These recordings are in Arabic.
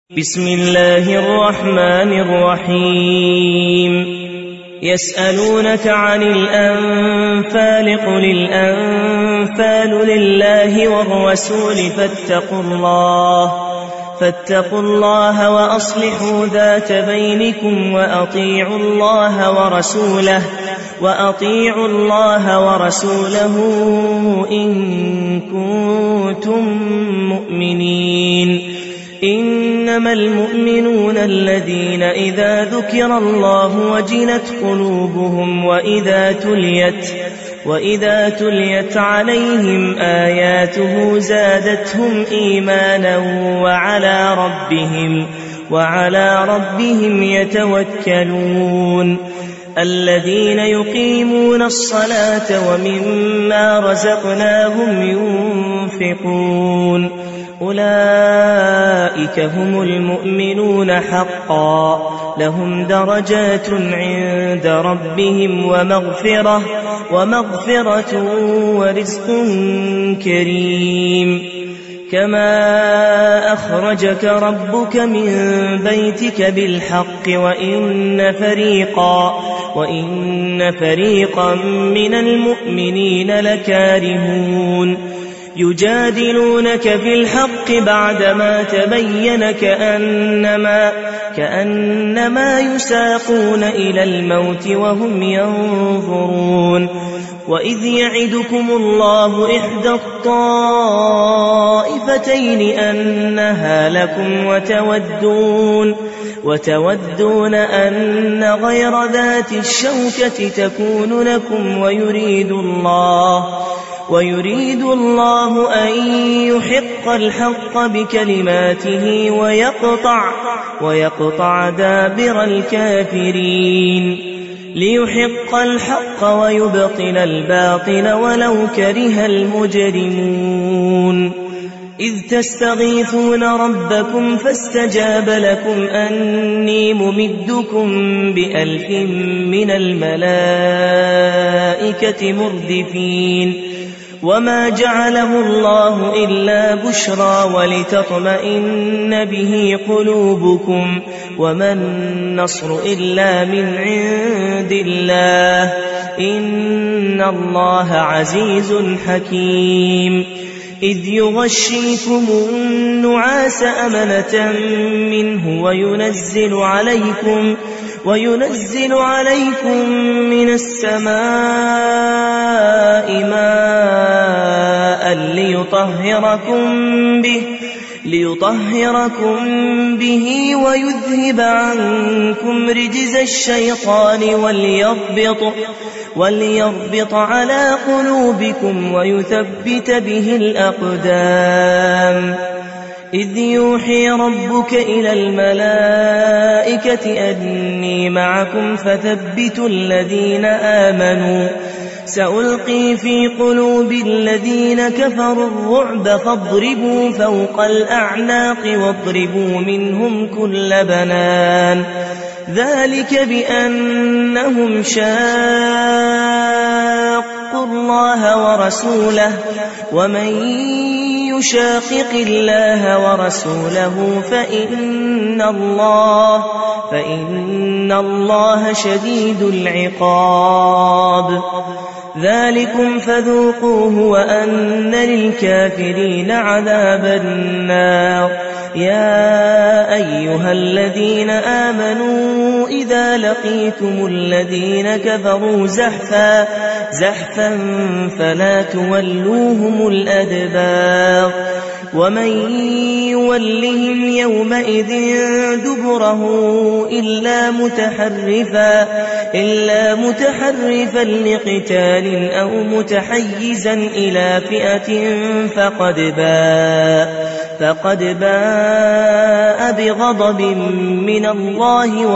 بسم الله الرحمن الرحيم يسألونك عن الأنفال قل الأنفال لله والرسول فاتقوا الله وأصلحوا ذات بينكم وأطيعوا الله ورسوله إن كنتم مؤمنين. إنما المؤمنون الذين إذا ذكر الله وجلت قلوبهم وإذا تليت عليهم آياته زادتهم إيمانا وعلى ربهم يتوكلون. الذين يقيمون الصلاة ومما رزقناهم ينفقون أولئك هم المؤمنون حقا لهم درجات عند ربهم ومغفرة ورزق كريم. كما أخرجك ربك من بيتك بالحق وإن فريقا من المؤمنين لكارهون يجادلونك في الحق بعدما تبين كأنما يساقون إلى الموت وهم ينظرون. وإذ يعدكم الله إحدى الطائفتين أنها لكم وتودون أن غير ذات الشوكة تكون لكم ويريد الله أن يحق الحق بكلماته ويقطع دابر الكافرين ليحق الحق ويبطل الباطل ولو كره المجرمون. إذ تستغيثون ربكم فاستجاب لكم أني ممدكم ب1000 من الملائكة مردفين. وما جعله الله إلا بشرى ولتطمئن به قلوبكم وما النصر إلا من عند الله إن الله عزيز حكيم. إذ يغشيكم النعاس أمنة منه وينزل عليكم من السماء ماء ليطهركم به ويذهب عنكم رجز الشيطان وليربط على قلوبكم ويثبت به الأقدام. إذ يوحي ربك إلى الملائكة أني معكم فثبتوا الذين آمنوا سألقي في قلوب الذين كفروا الرعب فاضربوا فوق الأعناق واضربوا منهم كل بنان. ذلك بأنهم شاقوا الله ورسوله ومن يشاقق الله ورسوله فإن الله شديد العقاب. ذلكم فذوقوه وأن للكافرين عذاب النار. يا أيها الذين آمنوا إذا لقيتم الذين كفروا زحفا فلا تولوهم الأدبار. ومن يولهم يومئذ دبره إلا متحرفا لقتال أو متحيزا إلى فئة فقد باء بغضب من الله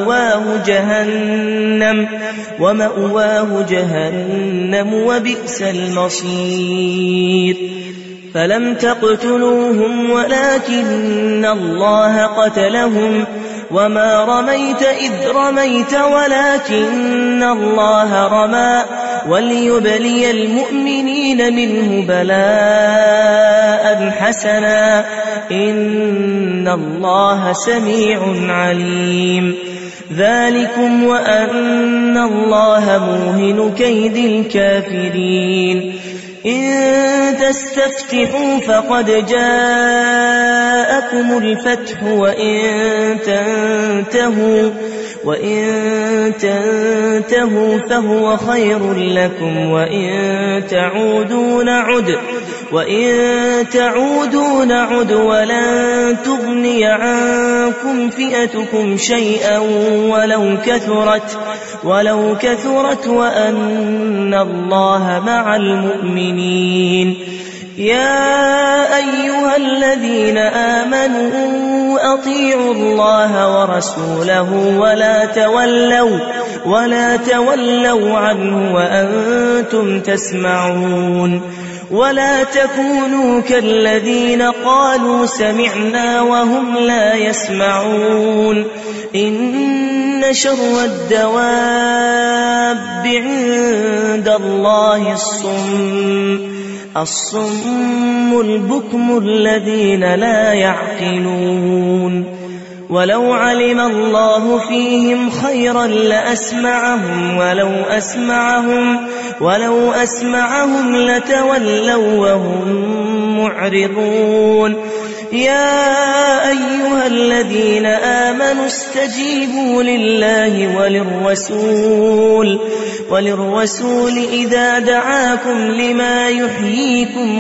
ومأواه جهنم وبئس المصير. فلم تقتلوهم ولكن الله قتلهم وما رميت إذ رميت ولكن الله رمى وليبلي المؤمنين منه بلاء حسنا إن الله سميع عليم ذلكم وأن الله موهن كيد الكافرين إن تستفتحوا فقد جاءكم الفتح وإن تنتهوا فهو خير لكم وإن تعودوا نعد ولن تغني عنكم فئتكم شيئا ولو كثرت وأن الله مع المؤمنين يا أيها الذين آمنوا أطيعوا الله ورسوله ولا تولوا عنه وأنتم تسمعون ولا تكونوا كالذين قالوا سمعنا وهم لا يسمعون إن شر الدواب عند الله الصم البكم الذين لا يعقلون ولو علم الله فيهم خيرا لأسمعهم ولو أسمعهم لتولوا وهم معرضون يا أيها الذين آمنوا استجيبوا لله وللرسول إذا دعاكم لما يحييكم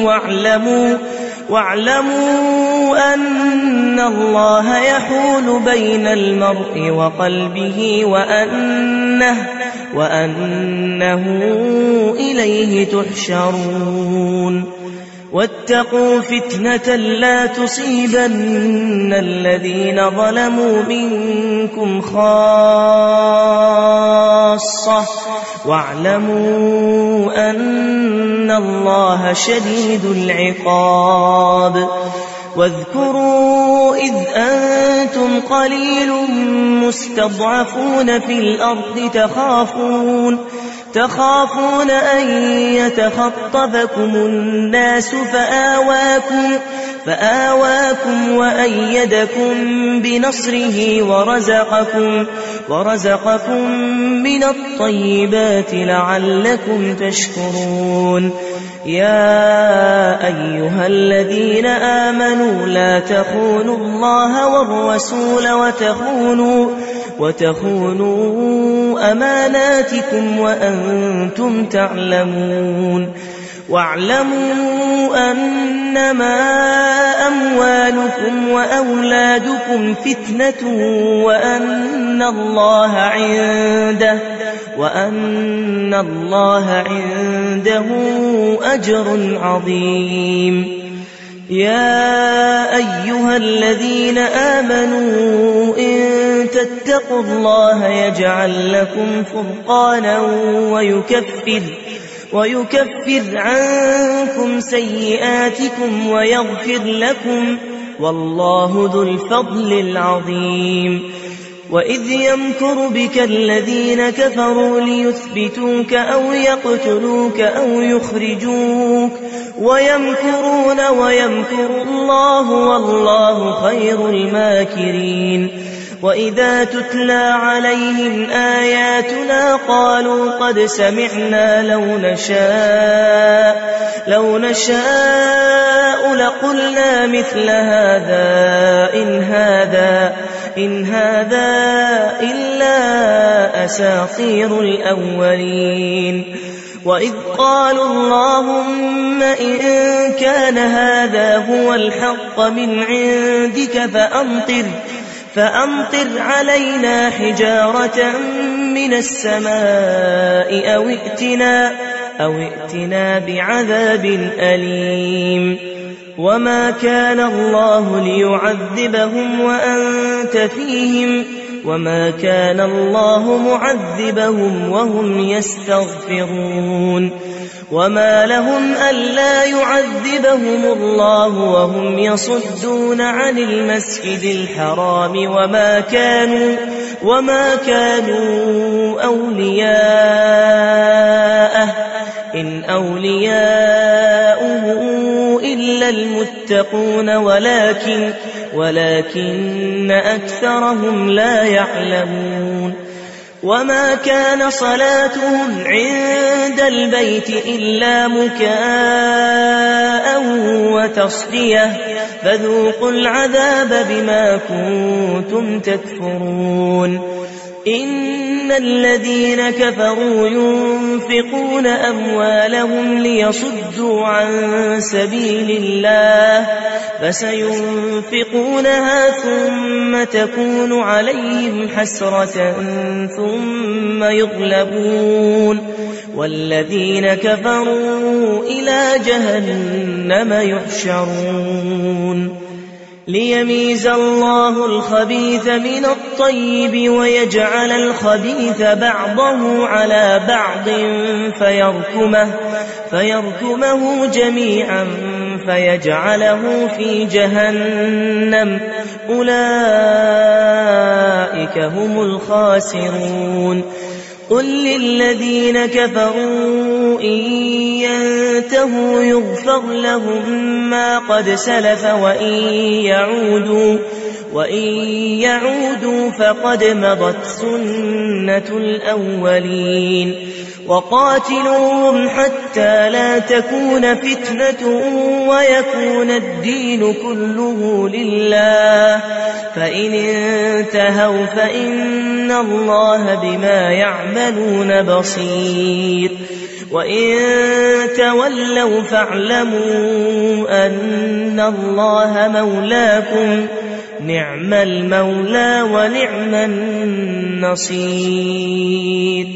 واعلموا أن الله يحول بين المرء وقلبه وأنه إليه تحشرون واتقوا فتنة لا تصيبن الذين ظلموا منكم خاصة واعلموا أن الله شديد العقاب واذكروا إذ أنتم قليل مستضعفون في الأرض تخافون أن يتخطفكم الناس فآواكم وأيدكم بنصره ورزقكم من الطيبات لعلكم تشكرون يا أيها الذين آمنوا لا تخونوا الله والرسول وتخونوا أماناتكم وأنتم تعلمون واعلموا أنما أموالكم وأولادكم فتنة وأن الله عنده أجر عظيم يا أيها الذين آمنوا إن تتقوا الله يجعل لكم فرقانا ويكفر عنكم سيئاتكم ويغفر لكم والله ذو الفضل العظيم وإذ يمكر بك الذين كفروا ليثبتوك أو يقتلوك أو يخرجوك ويمكرون ويمكر الله والله خير الماكرين وإذا تتلى عليهم آياتنا قالوا قد سمعنا لو نشاء لقلنا مثل هذا إن هذا إلا أساطير الأولين وإذ قالوا اللهم إن كان هذا هو الحق من عندك فأمطر علينا حجارة من السماء أو ائتنا بعذاب أليم وما كان الله ليعذبهم وأنت فيهم وما كان الله معذبهم وهم يستغفرون وما لهم ألا يعذبهم الله وهم يصدون عن المسجد الحرام وما كانوا أولياءه إن أولياؤه إلا المتقون ولكن أكثرهم لا يعلمون وما كان صلاتهم عند البيت إلا مكاء وتصدية فذوقوا العذاب بما كنتم تكفرون إن الذين كفروا ينفقون أموالهم ليصدوا عن سبيل الله فسينفقونها ثم تكون عليهم حسرة ثم يغلبون والذين كفروا إلى جهنم يحشرون ليميز الله الخبيث من الطيب ويجعل الخبيث بعضه على بعض فيركمه جميعا فيجعله في جهنم أولئك هم الخاسرون قل للذين كفروا إن ينتهوا يغفر لهم ما قد سلف وإن يعودوا فقد مضت سنة الأولين وقاتلوهم حتى لا تكون فتنة ويكون الدين كله لله فإن انتهوا فإن الله بما يعملون بصير وإن تولوا فاعلموا أن الله مولاكم نعم المولى ونعم النصير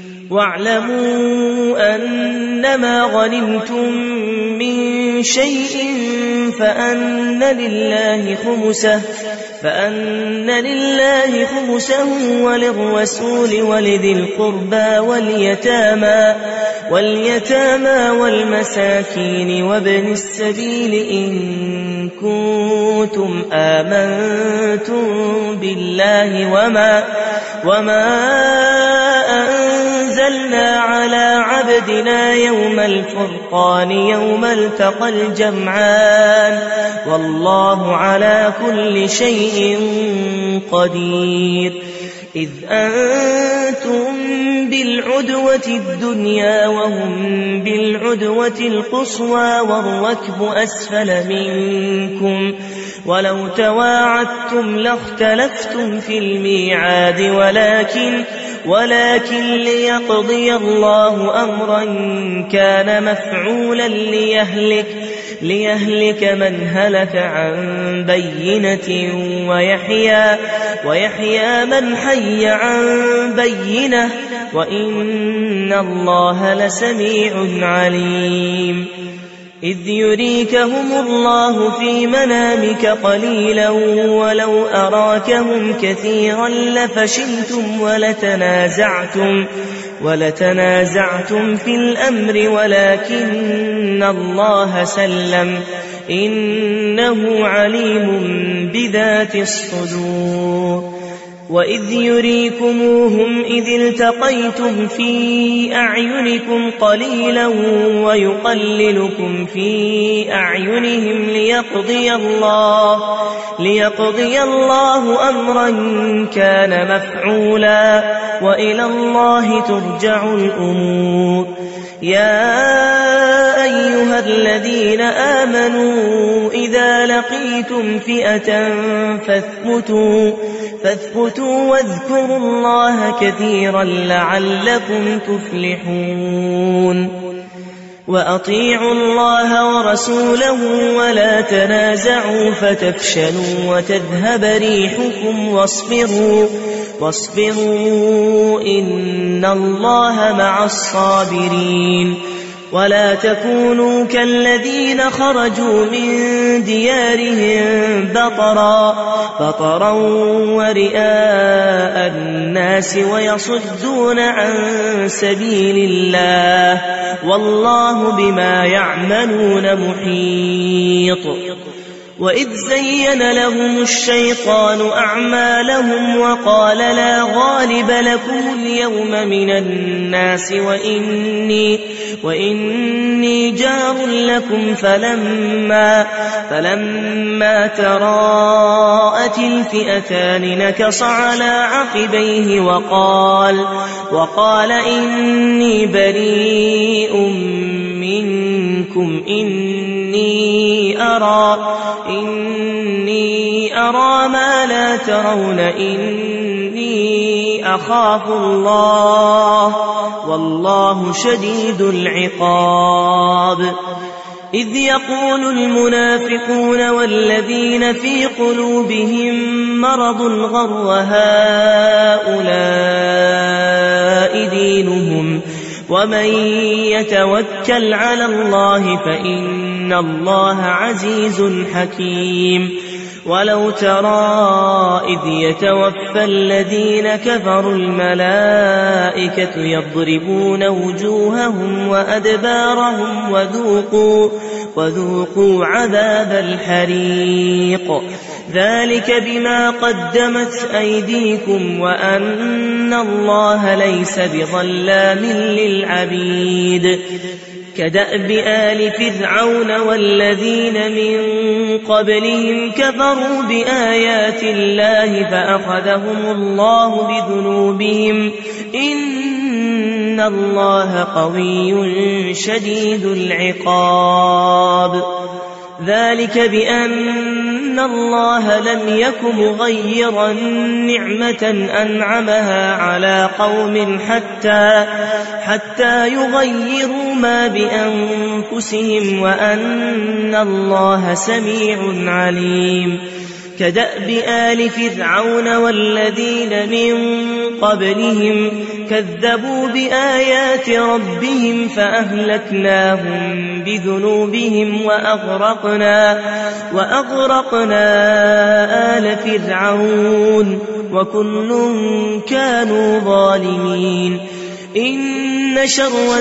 واعلموا أنما غنمتم من شيء فأن لله خمسه وللرسول ولذي القربى واليتامى والمساكين وابن السبيل إن كنتم آمنتم بالله وما أنزلنا على عبدنا يوم الفرقان يوم التقى الجمعان والله على كل شيء قدير إذ أنتم بالعدوة الدنيا وهم بالعدوة القصوى والركب أسفل منكم ولو تواعدتم لاختلفتم في الميعاد ولكن ليقضي الله أمرا كان مفعولا ليهلك من هلك عن بينة ويحيى من حي عن بينة وإن الله لسميع عليم إذ يريكهم الله في منامك قليلا ولو أراكهم كثيرا لفشلتم ولتنازعتم في الأمر ولكن الله سلم إنه عليم بذات الصدور وإذ يريكموهم إذ التقيتم في أعينكم قليلا ويقللكم في أعينهم ليقضي الله أمرا كان مفعولا وإلى الله ترجع الأمور يا أيها الذين آمنوا إذا لقيتم فئة فاثبتوا واذكروا الله كثيرا لعلكم تفلحون وأطيعوا الله ورسوله ولا تنازعوا فتفشلوا وتذهب ريحكم واصبروا إن الله مع الصابرين ولا تكونوا كالذين خرجوا من ديارهم بطرا ورئاء الناس ويصدون عن سبيل الله والله بما يعملون محيط وإذ زين لهم الشيطان أعمالهم وقال لا غالب لكم اليوم من الناس وإني جار لكم فلما تراءت الفئتان نكص على عقبيه وقال إني بريء منكم إني أرى ما لا ترون إني أخاف الله والله شديد العقاب. إذ يقول المنافقون والذين في قلوبهم مرض غر هؤلاء دينهم ومن يتوكل على الله فإن الله عزيز حكيم. ولو ترى إذ يتوفى الذين كفروا الملائكة يضربون وجوههم وأدبارهم وذوقوا عذاب الحريق ذلك بما قدمت أيديكم وأن الله ليس بظلام للعبيد. كدأب آل فرعون والذين من قبلهم كفروا بآيات الله فأخذهم الله بذنوبهم إن الله قوي شديد العقاب. ذلك بأن الله لم يك مغيرا نعمة أنعمها على قوم حتى يغيروا ما بأنفسهم وأن الله سميع عليم. كدأب آل فرعون والذين من قبلهم كذبوا بآيات ربهم فأهلكناهم بذنوبهم وأغرقنا آل فرعون وكل كانوا ظالمين. إن شر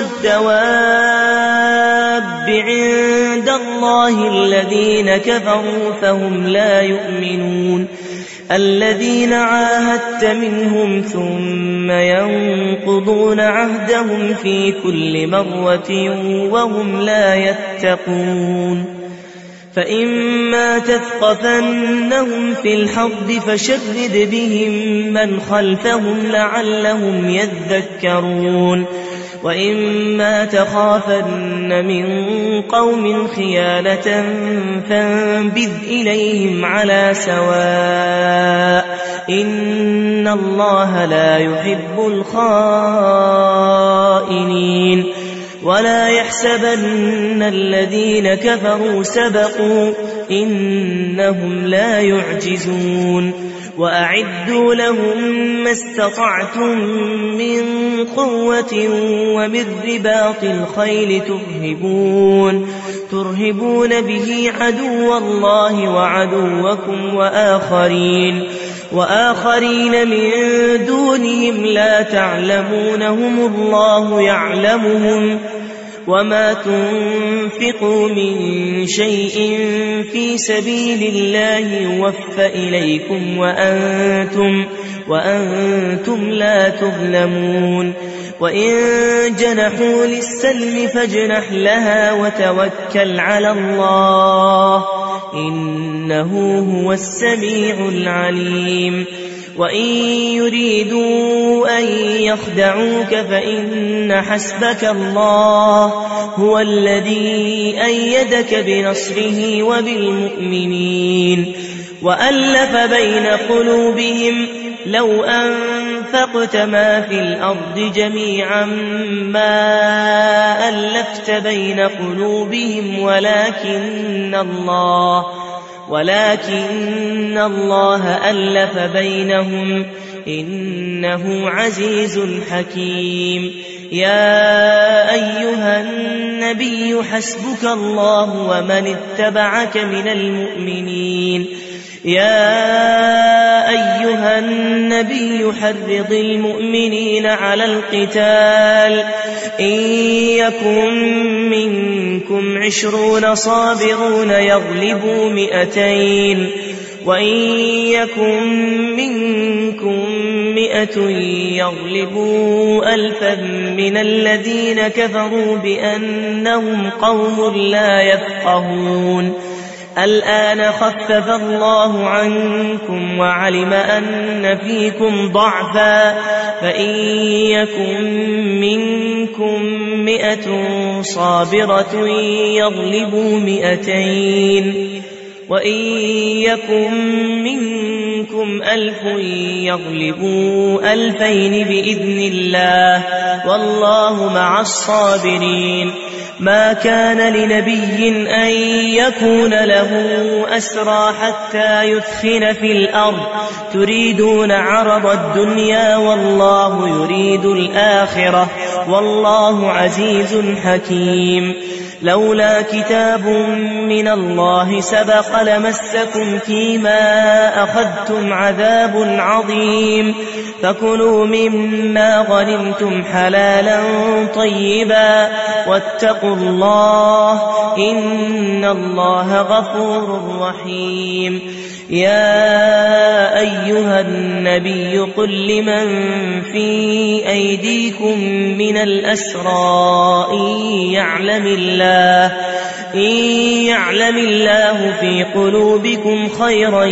الدواب عند الله الذين كفروا فهم لا يؤمنون. الذين عاهدت منهم ثم ينقضون عهدهم في كل مرة وهم لا يتقون. فإما تثقفنهم في الحرب فشرد بهم من خلفهم لعلهم يذكرون. وإما تخافن من قوم خيانة فانبذ إليهم على سواء إن الله لا يحب الخائنين. ولا يحسبن الذين كفروا سبقوا إنهم لا يعجزون. وأعدوا لهم ما استطعتم من قوة ومن رباط الخيل ترهبون به عدو الله وعدوكم وآخرين من دونهم لا تعلمونهم الله يعلمهم. وما تنفقوا من شيء في سبيل الله يوفى إليكم وأنتم لا تظلمون. وإن جنحوا للسلم فاجنح لها وتوكل على الله إنه هو السميع العليم. وإن يريدوا أن يخدعوك فإن حسبك الله هو الذي أيدك بنصره وبالمؤمنين. وألف بين قلوبهم لو أنفقت ما في الأرض جميعا ما ألفت بين قلوبهم ولكن الله ألف بينهم إنه عزيز حكيم. يا أيها النبي حسبك الله ومن اتبعك من المؤمنين. يا أيها النبي النبي حرض المؤمنين على القتال إن يكن منكم 20 صابرون يغلبوا 200 وإن يكن منكم 100 يغلبوا 1000 من الذين كفروا بأنهم قوم لا يفقهون الآن خفف الله عنكم وعلم أن فيكم ضعفا فإن يكن منكم 100 صابرة يغلبوا 200 وإن يكن منكم 1000 يغلبوا 2000 بإذن الله والله مع الصابرين ما كان لنبي أن يكون له أسرى حتى يثخن في الأرض تريدون عرض الدنيا والله يريد الآخرة والله عزيز حكيم لولا كتاب من الله سبق لمسكم فيما أخذتم عذاب عظيم فكلوا مما غنمتم حلالا طيبا واتقوا الله إن الله غفور رحيم يا أيها النبي قل لمن في أيديكم من الأسرى إن يعلم الله في قلوبكم خيرا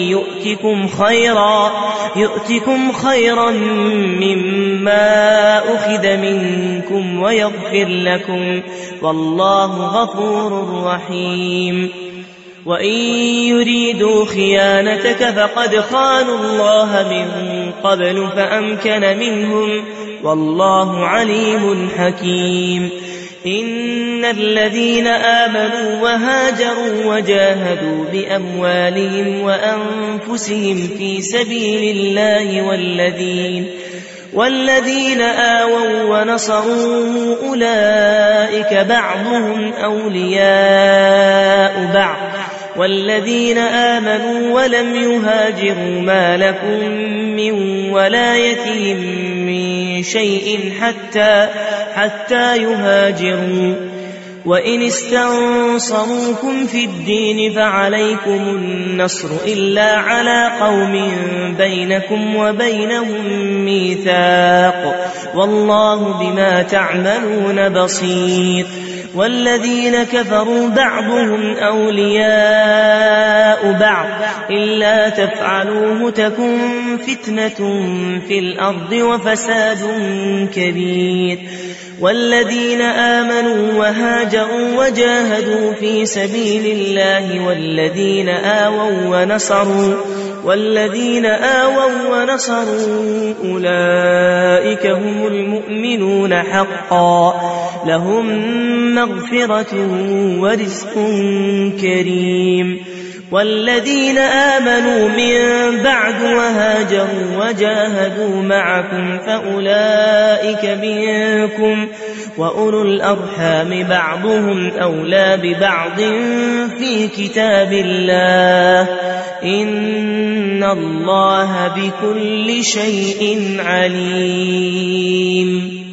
يؤتكم خيرا مما أخذ منكم ويغفر لكم والله غفور رحيم وإن يريدوا خيانتك فقد خانوا الله من قبل فأمكن منهم والله عليم حكيم إن الذين آمنوا وهاجروا وجاهدوا بأموالهم وأنفسهم في سبيل الله والذين آووا ونصروا أولئك بعضهم أولياء بعض والذين آمنوا ولم يهاجروا ما لكم من ولايتهم من شيء حتى يهاجروا وإن استنصروكم في الدين فعليكم النصر إلا على قوم بينكم وبينهم ميثاق والله بما تعملون بصير والذين كفروا بعضهم أولياء بعض إلا تفعلوه تكن فتنة في الأرض وفساد كبير والذين آمنوا وهاجروا وجاهدوا في سبيل الله والذين آووا ونصروا أولئك هم المؤمنون حقا لهم مغفرة ورزق كريم والذين آمنوا من بعد وهاجروا وجاهدوا معكم فأولئك منكم وأولو الأرحام بعضهم أولى ببعض في كتاب الله إن الله بكل شيء عليم